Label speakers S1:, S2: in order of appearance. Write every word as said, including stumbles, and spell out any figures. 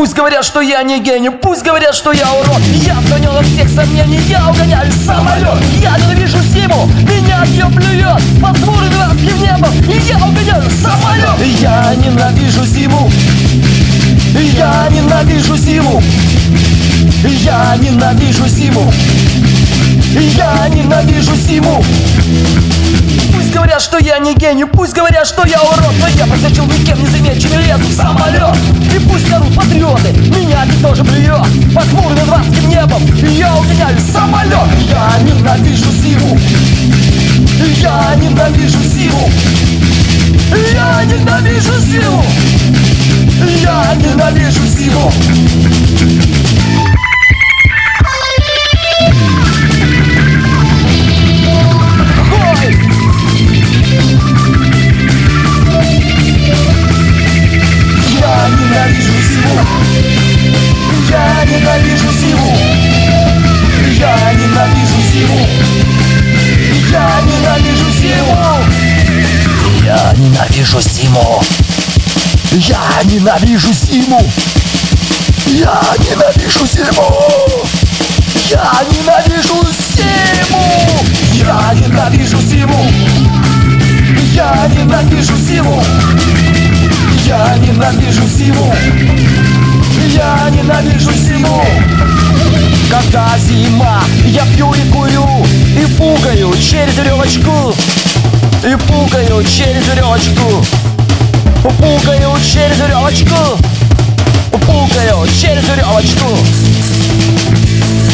S1: Пусть говорят, что я не гений, пусть говорят, что я урод. Я склонен от всех сомнений, я угоняю самолет. Я ненавижу зиму, меня от нее плюет под хмурым дурацким небом, и я угоняю самолет. Я ненавижу зиму, я ненавижу зиму, я ненавижу зиму, я ненавижу зиму. Пусть говорят, что я не гений, пусть говорят, что я урод, но я просвечил никем не замеченный лезу в самолет. И пусть орут патриоты, меня ведь тоже плюет под хмурым дурацким небом, и я угоняю самолет. Я ненавижу зиму, я ненавижу зиму, я ненавижу зиму, я ненавижу зиму. Я ненавижу зиму, я ненавижу зиму, я ненавижу зиму, я ненавижу зиму, я ненавижу зиму, я ненавижу зиму, я ненавижу зиму, я ненавижу зиму, я ненавижу зиму, я ненавижу зиму, я ненавижу зиму. Когда зима, я пью и курю, и пукаю через веревочку, и пукаю через веревочку, пукаю через веревочку, пукаю через веревочку.